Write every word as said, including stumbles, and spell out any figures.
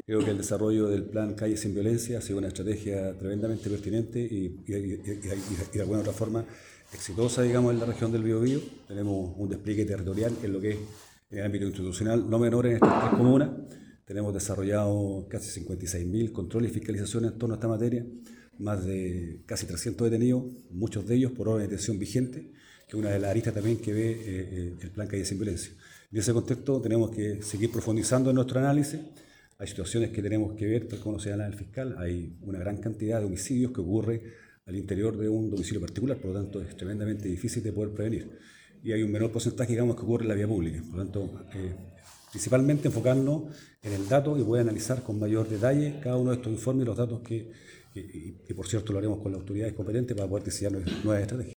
Creo que el desarrollo del plan Calles sin Violencia ha sido una estrategia tremendamente pertinente y, y, y, y, y de alguna otra forma exitosa, digamos, en la región del Biobío. Tenemos un despliegue territorial en lo que es en el ámbito institucional no menor en estas tres comunas. Tenemos desarrollado casi cincuenta y seis mil controles y fiscalizaciones en torno a esta materia, más de casi trescientos detenidos, muchos de ellos por orden de detención vigente, que es una de las aristas también que ve eh, el plan Calles sin Violencia. En ese contexto tenemos que seguir profundizando en nuestro análisis. Hay situaciones que tenemos que ver, tal como señala el fiscal, hay una gran cantidad de homicidios que ocurre al interior de un domicilio particular, por lo tanto es tremendamente difícil de poder prevenir. Y hay un menor porcentaje, digamos, que ocurre en la vía pública. Por lo tanto, eh, principalmente enfocarnos en el dato y poder analizar con mayor detalle cada uno de estos informes y los datos que, y, y, y por cierto lo haremos con las autoridades competentes para poder diseñar nuevas estrategias.